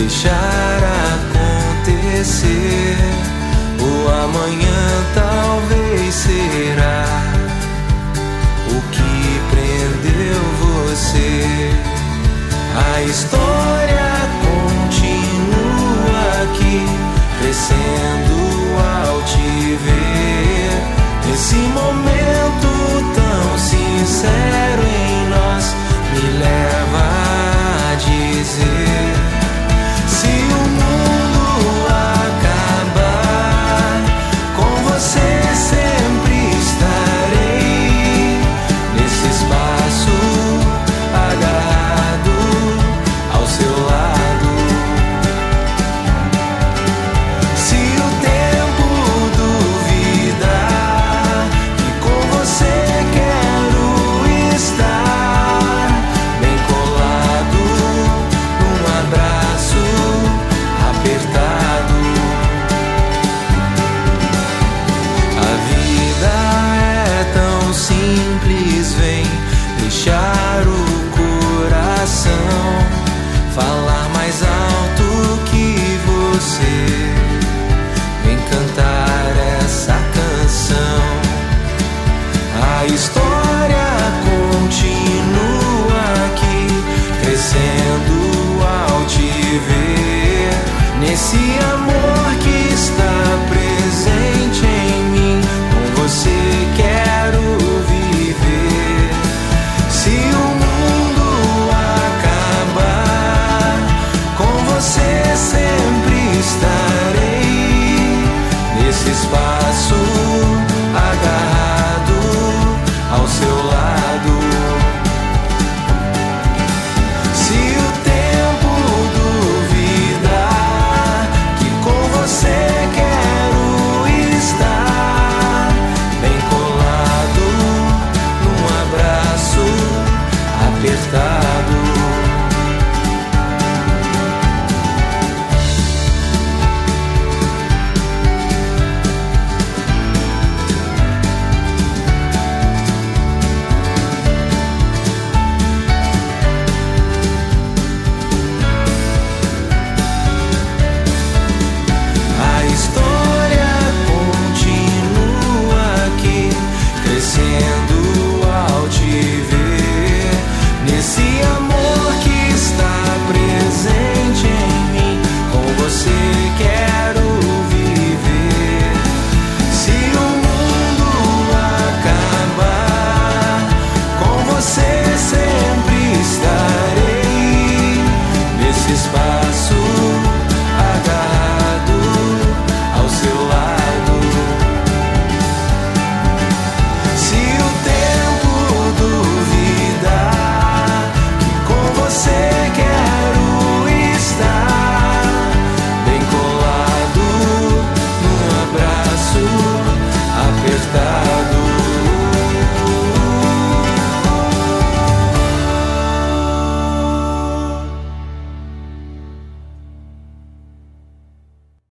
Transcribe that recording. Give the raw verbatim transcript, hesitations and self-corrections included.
deixar acontecer. O amanhã talvez será o que prendeu você. A história continua aqui, crescendo ao te ver. Esse momento tão sincero em nós me leva a dizer: se o mundo acabar, com você sempre estarei. Nesse espaço agarrado ao seu lado. Se o tempo duvidar, que com você quero estar bem colado, num abraço apertado. A vida é tão simples, vem deixar o coração falar mais alto que você. Vem cantar essa canção. A história continua aqui, crescendo ao te ver. Nesse amor